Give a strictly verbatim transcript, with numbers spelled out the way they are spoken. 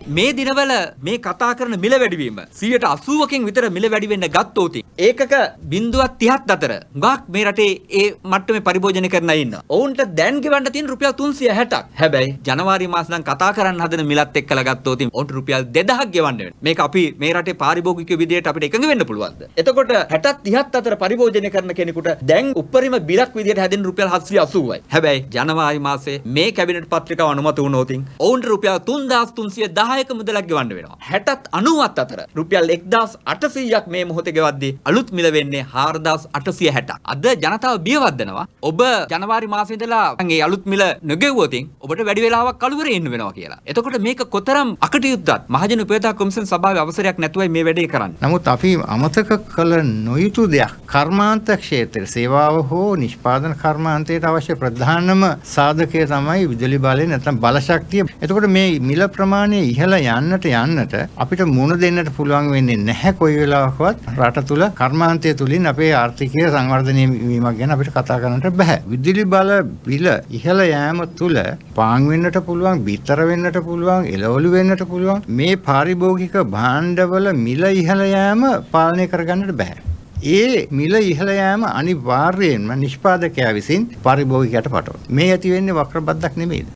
මේ දිනවල මේ කතා කරන මිල වැඩිවීම සියයට අසූවකින් විතර මිල වැඩි වෙන්න ගත්තොත් ඒකක බිංදුවක් තිහක් අතර ගාක් මේ රටේ ඒ මට්ටමේ පරිභෝජනය කරන අය ඉන්නවා. ඔවුන්ට දැන් ගෙවන්න තියෙන රුපියල් තුන්සිය හැටක්. හැබැයි ජනවාරි මාසෙ නම් කතා කරන්න හදන මිලත් එක්කලා ගත්තොත් ඔවුන්ට රුපියල් දෙදහක් ගෙවන්න වෙනවා. මේක අපි මේ රටේ පාරිභෝගික විදියට අපිට එකඟ වෙන්න පුළුවන්ද? එතකොට හැටක් තිහක් අතර පරිභෝජනය කරන කෙනෙකුට දැන් උපරිම බිලක් විදියට හැදෙන රුපියල් හත්සිය අසූවයි. හැබැයි ජනවාරි මාසයේ මේ කැබිනට් පත්‍රිකාව අනුමත වුණොත් ඔවුන්ට රුපියල් තුන්දාස් තුන්සිය දහයක මුදලක් ගෙවන්න වෙනවා. හැටත් අනූවත් අතර රුපියල් එක්දාස් අටසීයක් මේ මොහොතේ ගෙවද්දී අලුත් මිල වෙන්නේ හාරදාස් අටසිය හැටක්. අද ජනතාව බියවද්දනවා. ඔබ ජනවාරි මාසයේ ඉඳලා මේ අලුත් මිල නොගෙවුවොත් ඔබට වැඩි වෙලාවක් කලුවරේ ඉන්න වෙනවා කියලා. එතකොට මේක කොතරම් අකටයුත්තක් මහජන උපයෝගිතා කොමිසම් සභාවේ අවසරයක් නැතුවයි මේ වැඩේ කරන්නේ. නමුත් අපි අමතක කළ නොයුතු දෙයක් කර්මාන්ත ක්ෂේත්‍රයේ සේවාව හෝ නිෂ්පාදන කර්මාන්තයට අවශ්‍ය ප්‍රධානම සාධකය තමයි විදුලි බලය නැත්නම් බල ශක්තිය. එතකොට මේ මිල ප්‍රමාණය ඉහළ යන්නට යන්නට අපිට මුණ දෙන්නට පුළුවන් වෙන්නේ නැහැ කොයි වෙලාවකවත් රට තුල කර්මාන්තය තුලින් අපේ ආර්ථිකය සංවර්ධනය වීමක් ගැන අපිට කතා කරන්නට බෑ. විදුලි බල බිල ඉහළ යෑම තුල පාන් වෙන්නට පුළුවන්, බිත්තර වෙන්නට පුළුවන්, එළවලු වෙන්නට පුළුවන්. මේ පාරිභෝගික භාණ්ඩවල මිල ඉහළ යෑම පාලනය කරගන්නට බෑ. ඒ මිල ඉහළ යෑම අනිවාර්යයෙන්ම නිෂ්පාදකයා විසින් පරිභෝගිකයට පටවන. මේ ඇති වෙන්නේ වක්‍රබද්දක් නෙමෙයිද?